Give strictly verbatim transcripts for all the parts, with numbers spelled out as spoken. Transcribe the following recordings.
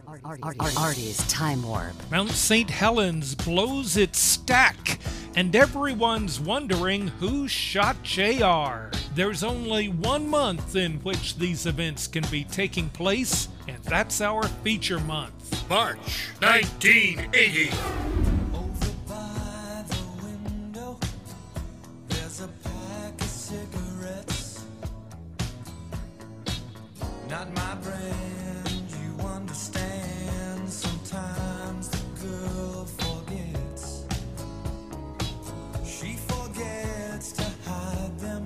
Artie's Time Warp. Mount Saint Helens blows its stack, and everyone's wondering who shot J R. There's only one month in which these events can be taking place, and that's our feature month. March nineteen eighty. Over by the window, there's a pack of cigarettes. Not my brand, you understand. Sometimes the girl forgets. She forgets to hide them.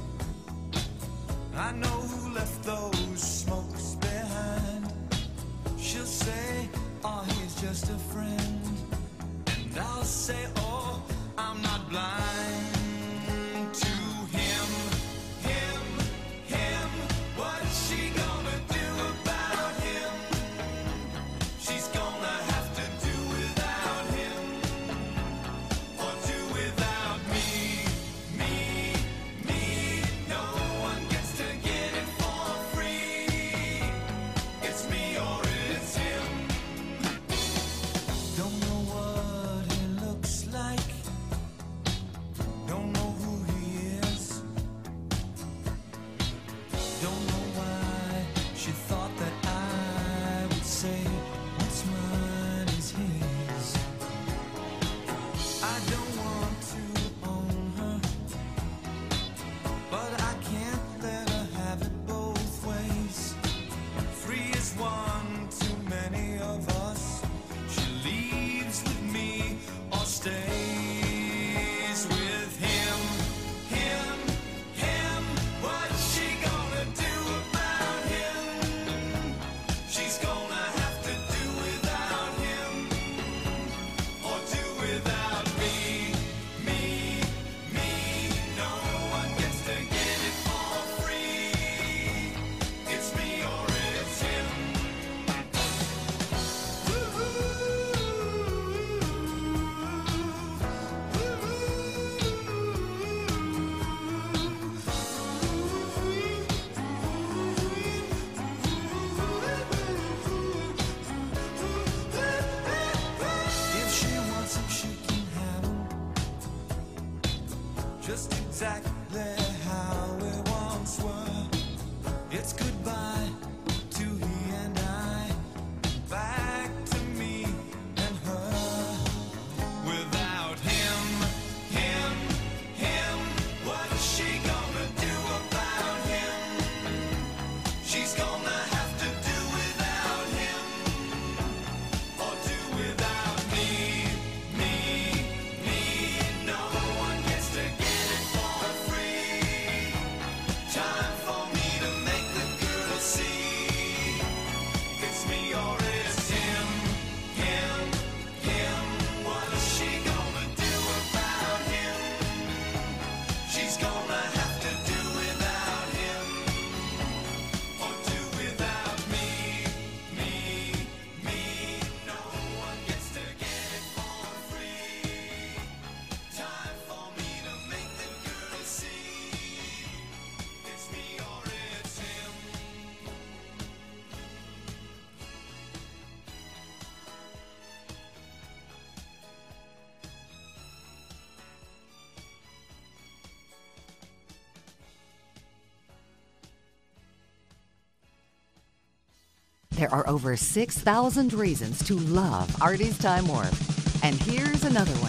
I know who left those smokes behind. She'll say, oh, he's just a friend. And I'll say, oh, I'm not blind to him, him, him. What's she gonna do about him? She's gonna have to do without him, or do without me, me, me. No one gets to get it for free. It's me or it's him. Don't know what he looks like. Don't know who he is. Don't know why she thought that I would say what's mine is his. I don't want to own her, but I can't let her have it both ways. Free is one too many of us. She leaves with me or stays with him, him, him. What's she gonna do about him? She's gonna have to do without him, or do without me, me, me. No one gets to get it for free. It's me or it's him. If she wants him, she can have him. Just exactly how we once were. It's goodbye to he and I. Back to me and her. Without him, him, him. What's she gonna do about him? She's gonna have to do without him, or do without me, me, me. No one gets to get it for free. Time for me to make the girl see. It's me or it's him, him, him. What's she gonna do about him? She's gonna have to do without him, or do without me, me, me. No one gets to get it for free. Time for me to make the girl see. It's me or it's him. There are over six thousand reasons to love Artie's Time Warp. And here's another one.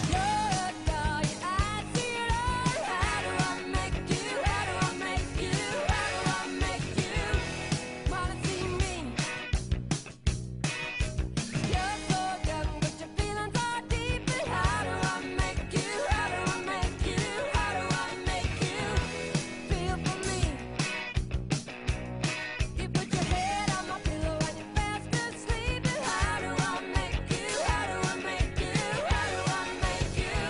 How do I make you? How do I make you?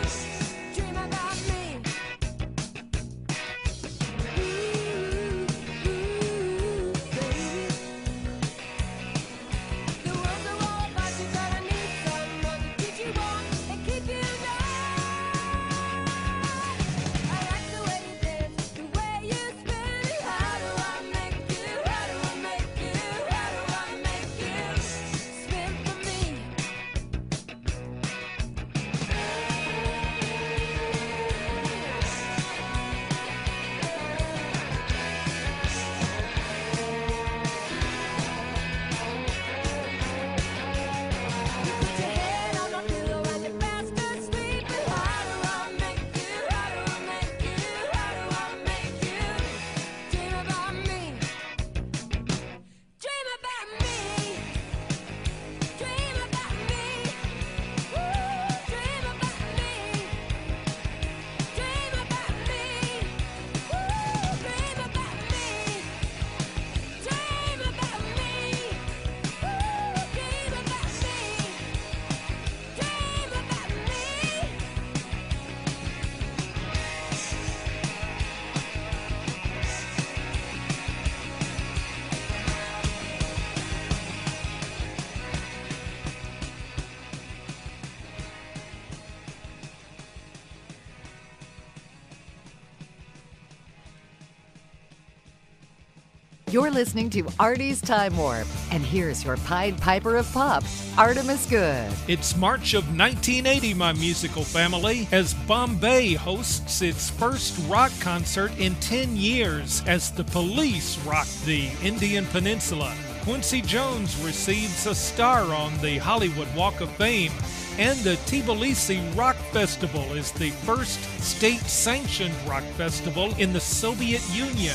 You're listening to Artie's Time Warp, and here's your Pied Piper of Pop, Artemis Good. It's March of nineteen eighty, my musical family, as Bombay hosts its first rock concert in ten years as the Police rock the Indian Peninsula. Quincy Jones receives a star on the Hollywood Walk of Fame, and the Tbilisi Rock Festival is the first state-sanctioned rock festival in the Soviet Union.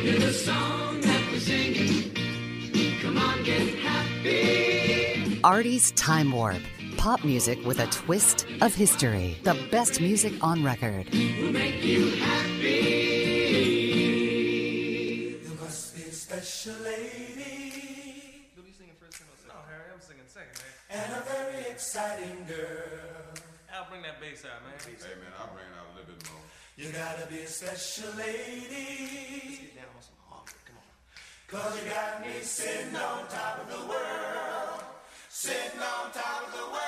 Hear the song that we're singing. Come on, get happy. Artie's Time Warp. Pop music with a twist of history. The best music on record. We'll make you happy. You must be a special lady. You'll be singing first and I'll sing. No, Harry, I'm singing second, man. And a very exciting girl. I'll bring that bass out, man. Hey man, I'll bring it out a little bit more. You gotta be a special lady. Let's get down on some harmony. Come on. Cause you got me sitting on top of the world. Sitting on top of the world.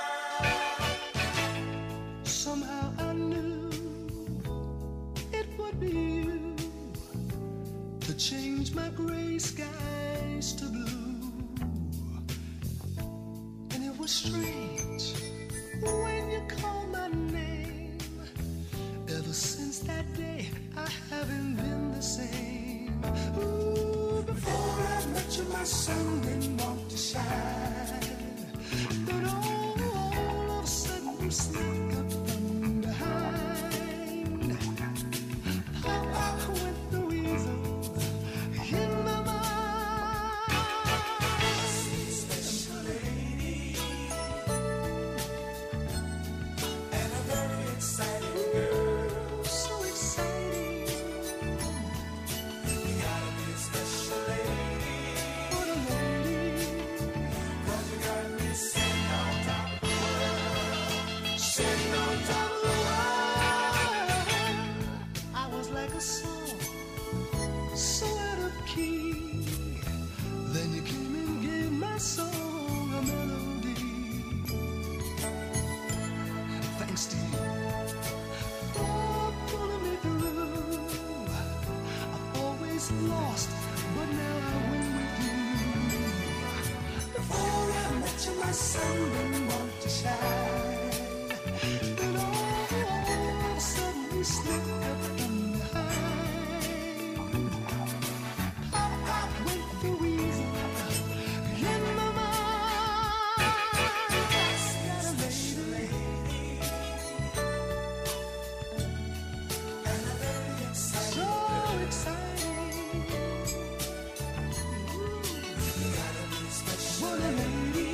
Somehow I knew it would be you to change my gray skies to blue. And it was strange when you called my name. Ever since that day, I haven't been the same. Ooh, before I met you, my sun didn't want to shine. But all, all of a sudden, you snuck up from behind. Pop, pop went the weasel in my mind. Special lady. And a very exciting girl. So exciting. You gotta be a special lady. What a lady. Cause you got me sitting on top of the world. Sitting on top of the world. I was like a song, so out of key. Then you came and gave my song a melody. Thanks to you for pulling me through. I've always lost, but now I win with you. Before I met you, my sun didn't want to shine. Then all of a sudden you slipped up from behind. Pop, pop went the weasel in my mind. Got a lady, And a very exciting so exciting. You gotta be a special What a lady.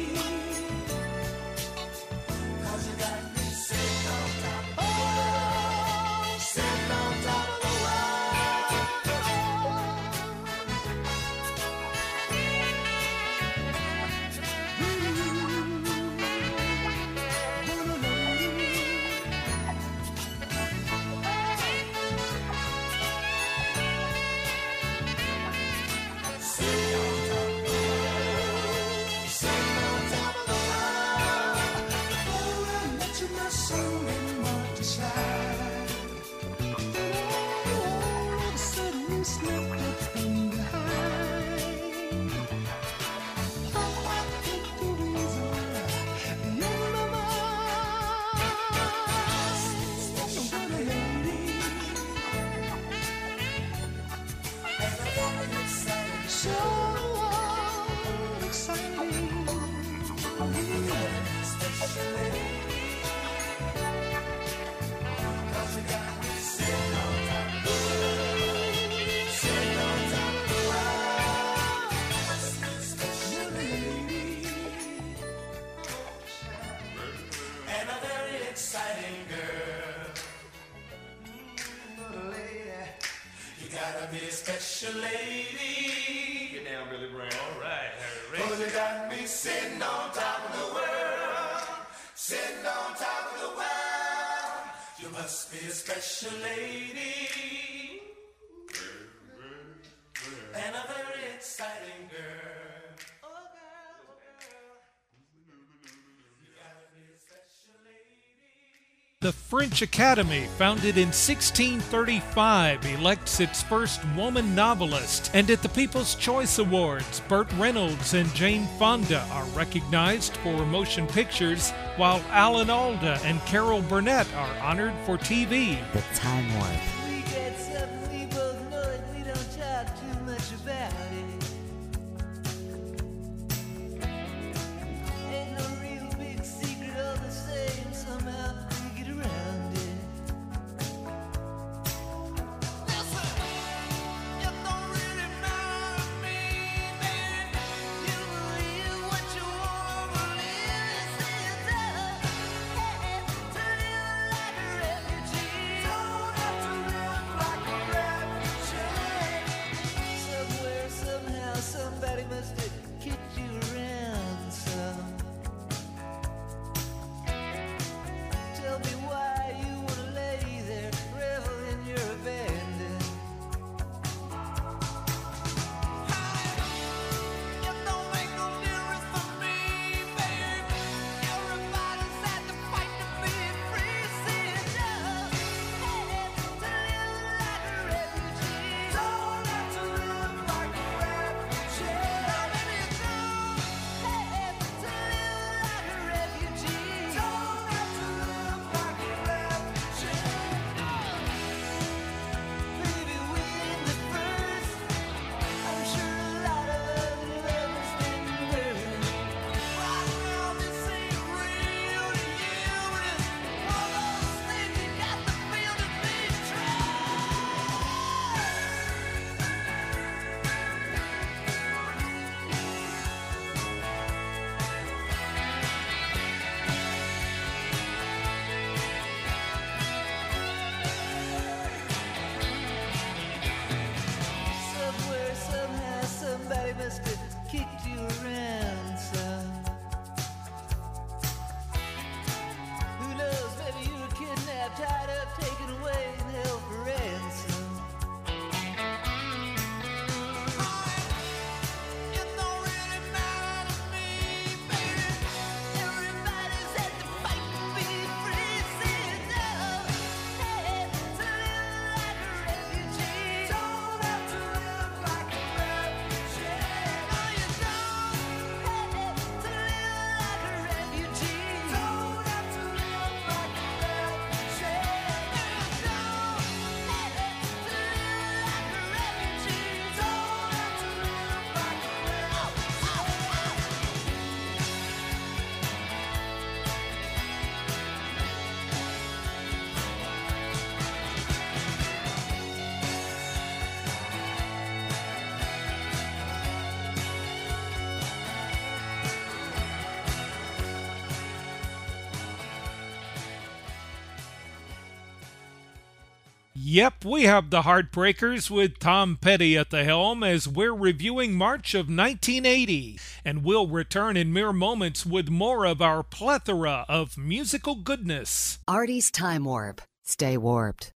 Cause you got me sitting on top of Oh, Sitting on top of the Sitting on top of the world. Before I met you, my soul didn't want to shine. Then all of a sudden you slipped up from behind. Pop, pop, hit the weasel in my mind. What a lady. And a very exciting So exciting. special lady. Cause you got me sitting on top of the world. Sitting on top of the world. Special lady. And a very exciting girl. Mm, lady. You gotta be a special lady. Get down, Billy Brown. All right, Harry. Cause you got me sitting on top of the world. Sitting on top of the world. You must be a special lady. And a very exciting girl. Oh, girl, oh, girl. You gotta be a special lady. The French Academy, founded in sixteen thirty-five, elects its first woman novelist, and at the People's Choice Awards, Burt Reynolds and Jane Fonda are recognized for motion pictures, while Alan Alda and Carol Burnett are honored for T V. The Time Warp. We get something, we both know it, we don't talk too much about it. Ain't no real big secret, all the same, somehow we get around it. Listen, it don't really Yep, we have the Heartbreakers with Tom Petty at the helm as we're reviewing March of nineteen eighty, and we'll return in mere moments with more of our plethora of musical goodness. Artie's Time Warp. Stay warped.